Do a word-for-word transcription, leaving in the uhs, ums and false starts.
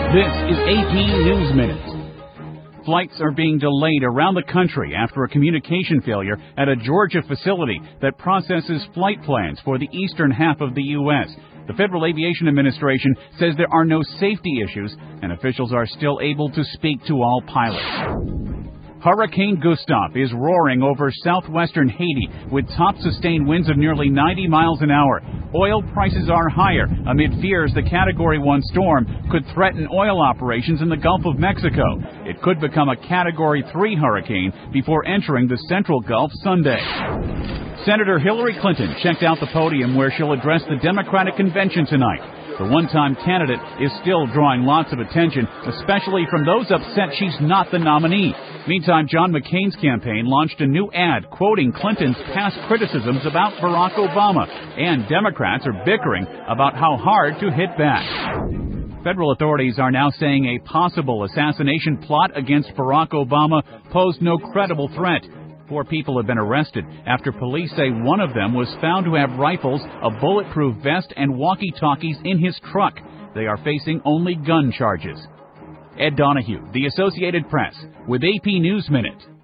This is A P News Minute. Flights are being delayed around the country after a communication failure at a Georgia facility that processes flight plans for the eastern half of the U S The Federal Aviation Administration says there are no safety issues, and officials are still able to speak to all pilots. Hurricane Gustav is roaring over southwestern Haiti with top sustained winds of nearly ninety miles an hour. Oil prices are higher amid fears the Category one storm could threaten oil operations in the Gulf of Mexico. It could become a Category three hurricane before entering the Central Gulf Sunday. Senator Hillary Clinton checked out the podium where she'll address the Democratic convention tonight. The one-time candidate is still drawing lots of attention, especially from those upset she's not the nominee. Meantime, John McCain's campaign launched a new ad quoting Clinton's past criticisms about Barack Obama, and Democrats are bickering about how hard to hit back. Federal authorities are now saying a possible assassination plot against Barack Obama posed no credible threat. Four people have been arrested after police say one of them was found to have rifles, a bulletproof vest, and walkie-talkies in his truck. They are facing only gun charges. Ed Donahue, The Associated Press, with A P News Minute.